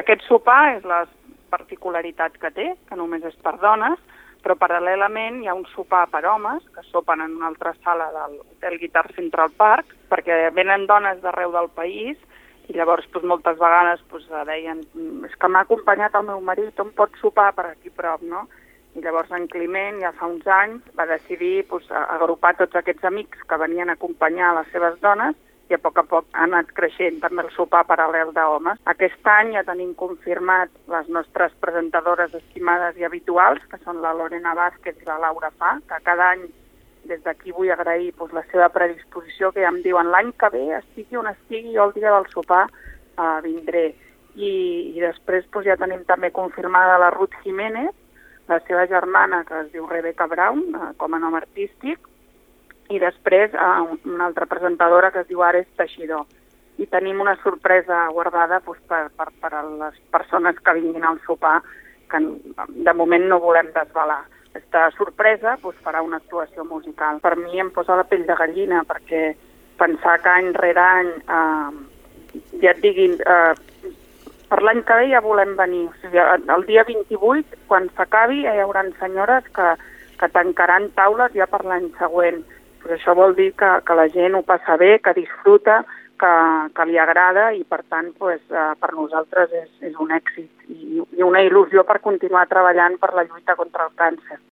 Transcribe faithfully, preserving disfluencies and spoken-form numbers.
Aquest sopar és la particularitat que té, que només és per dones, però paral·lelament hi ha un sopar per homes que sopen en una altra sala del Hotel Guitar Central Park, perquè venen dones d'arreu del país i llavors doncs, moltes vegades doncs, deien és que m'ha acompanyat el meu marit, on pot sopar per aquí prop, no? I llavors en Climent, ja fa uns anys, va decidir doncs, agrupar tots aquests amics que venien a acompanyar les seves dones i a poc a poc ha anat creixent també el sopar paral·lel d'homes. Aquest any ja tenim confirmat les nostres presentadores estimades i habituals, que són la Lorena Vázquez i la Laura Fa, que cada any des d'aquí vull agrair doncs, la seva predisposició, que ja em diuen l'any que ve, estigui on estigui, jo el dia del sopar eh, vindré. I, i després doncs, ja tenim també confirmada la Ruth Jiménez, la seva germana, que es diu Rebecca Brown, eh, com a nom artístic, i després eh, una altra presentadora que es diu Ares Teixidor. I tenim una sorpresa guardada doncs, per, per, per a les persones que vinguin al sopar, que de moment no volem desvelar. Aquesta sorpresa doncs, farà una actuació musical. Per mi em posa la pell de gallina, perquè pensar que any rere any, eh, ja et diguin, eh, per l'any que ve ja volem venir. O sigui, el dia vint-i-vuit, quan s'acabi, hi haurà senyores que, que tancaran taules ja per l'any següent. Però això vol dir que, que la gent ho passa bé, que disfruta, que, que li agrada i, per tant, pues, eh, per nosaltres és, és un èxit i, i una il·lusió per continuar treballant per la lluita contra el càncer.